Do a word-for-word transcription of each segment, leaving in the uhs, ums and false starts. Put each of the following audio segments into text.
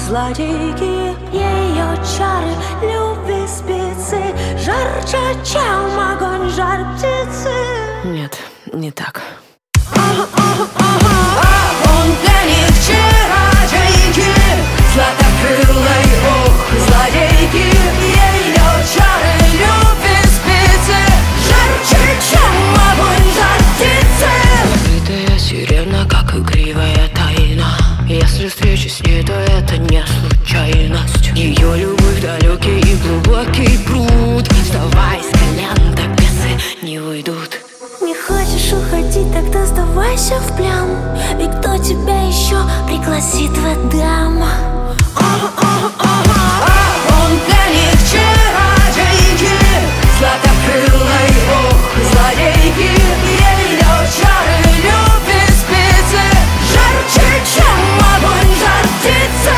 злодейки. Ее чары любви спицы жарче, чем огонь жар птицы. Нет, не так. Ага, ага, ага. А он для них чародейки, златокрылой, ох, злодейки. Ее чары любви спицы жарче, чем огонь жар птицы. Закрытая сирена, как игривая тайна. Если встреча с ней, то это не случайность. Ее любовь далекий и глубокий пруд. Вставай с колен, так бесы не уйдут. Не хочешь уходить, тогда сдавайся в плен. И кто тебя еще пригласит в Эдем? Ага, ага, ага. А он для них чародейки, златокрылой, ох, злодейки. Ее чары любви спицы жарче, чем огонь жар птицы.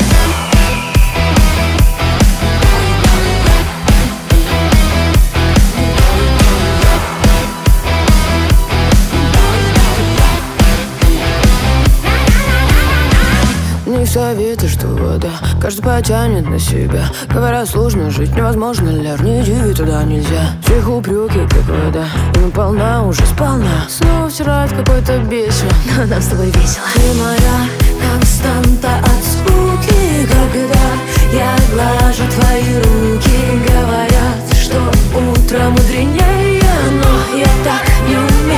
Не советы, что вода каждый потянет на себя. Говорят, сложно жить, невозможно, ляр, не иди туда нельзя. Всех упреки, как вода, ими полна уже сполна. Снова втирает какой-то бесен, но нам с тобой весело. Ты моя константа от скуки, когда я глажу твои руки. Говорят, что утро мудренее, но я так не умею.